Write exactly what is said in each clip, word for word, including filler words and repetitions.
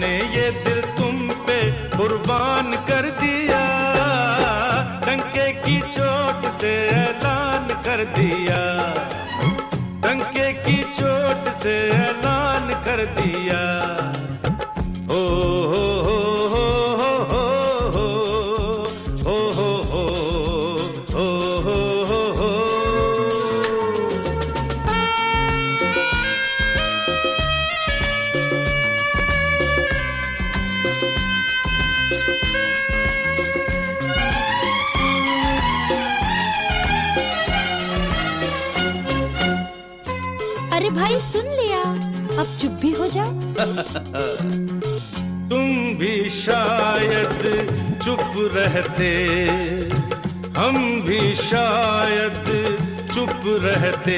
ये दिल तुम पे कुर्बान कर दिया, डंके की चोट से ऐलान कर दिया, डंके की चोट से ऐलान कर दिया। ओ हो हो हो हो हो हो हो हो हो हो हो। अरे भाई सुन लिया, अब चुप भी हो जाओ। तुम भी शायद चुप रहते, हम भी शायद चुप रहते,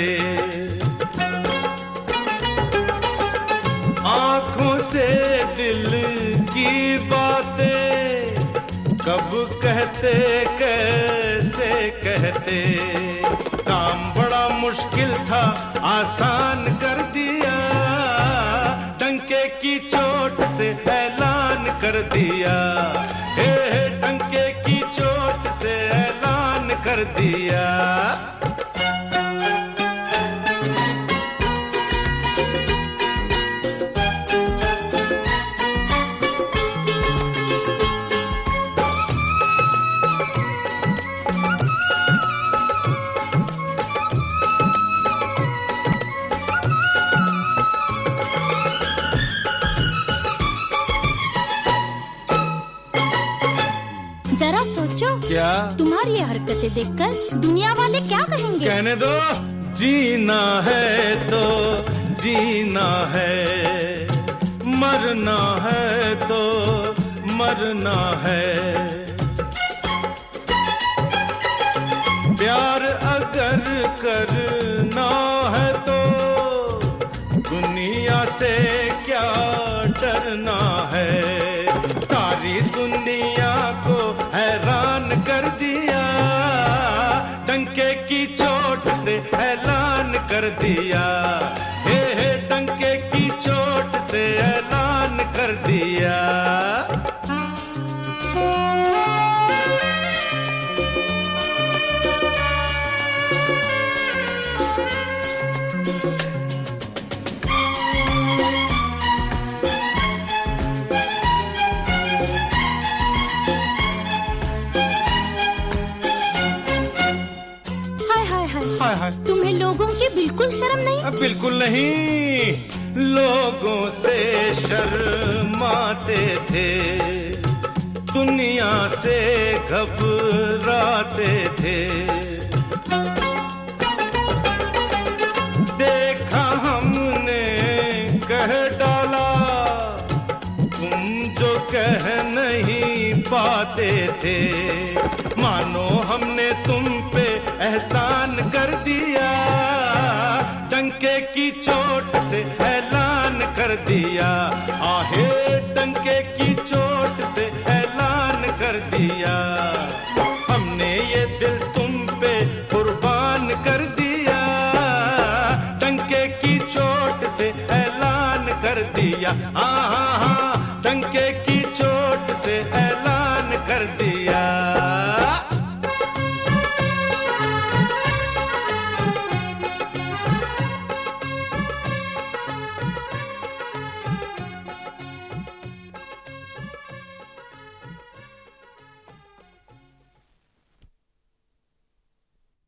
आंखों से दिल की बातें कब कहते कैसे कहते, काम बड़ा मुश्किल था आसान कर दिया, डंके की चोट से ऐलान कर दिया, हे हे डंके की चोट से ऐलान कर दिया। जरा सोचो, क्या? तुम्हारी ये हरकतें देखकर दुनिया वाले क्या कहेंगे? कहने दो, जीना है तो जीना है, मरना है तो मरना है, प्यार अगर करना है तो दुनिया से क्या डरना है, सारी दुनिया को हैरान कर दिया, डंके की चोट से ऐलान कर दिया, हे हे डंके की चोट से ऐलान कर दिया। हाय हाय, तुम्हें लोगों की बिल्कुल शर्म नहीं? अब बिल्कुल नहीं, लोगों से शर्माते थे, दुनिया से घबराते थे, देखा हमने कह डाला तुम जो कह नहीं पाते थे, मानो हमने तुम पे एहसान कर दिया, डंके की चोट से ऐलान कर दिया, आहे डंके की चोट से ऐलान कर दिया, हमने ये दिल तुम पे कुर्बान कर दिया, डंके की चोट से ऐलान कर दिया। हाँ हाँ हाँ।